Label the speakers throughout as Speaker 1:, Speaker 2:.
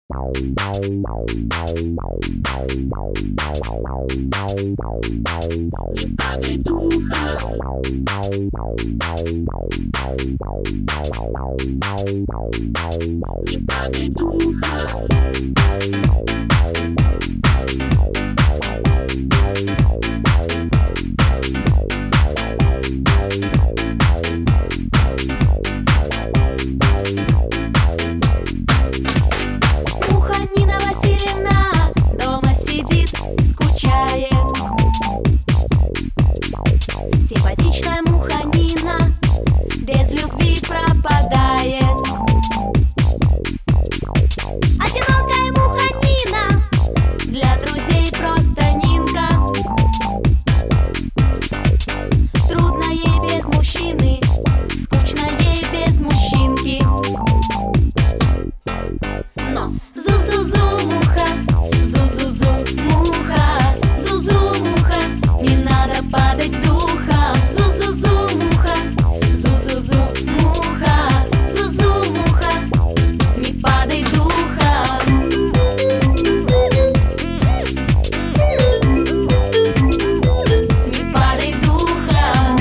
Speaker 1: Симпатичная муха Нина без любви пропадает. Одинокая муха Нина для друзей просто Нинка. Трудно ей без мужчины, скучно ей без мужчинки. Но зу-зу-зу муха, зу-зу-зу муха, зу-зу муха, не надо падать духом. Зу-зу-зу муха, зу-зу-зу муха, зу-зу муха, не падай духом. Не падай духом.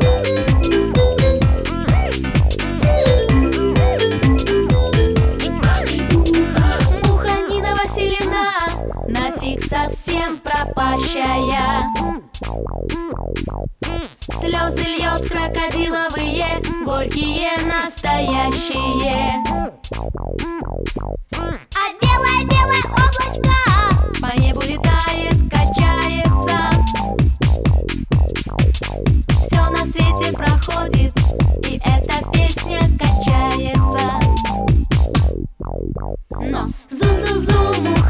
Speaker 1: Муха Нина Васильевна нафиг совсем пропащая. Слезы льет крокодиловые, горькие настоящие. А белое-белое облачко по небу летает, качается. Все на свете проходит, и эта песня качается. Но зу-зу-зу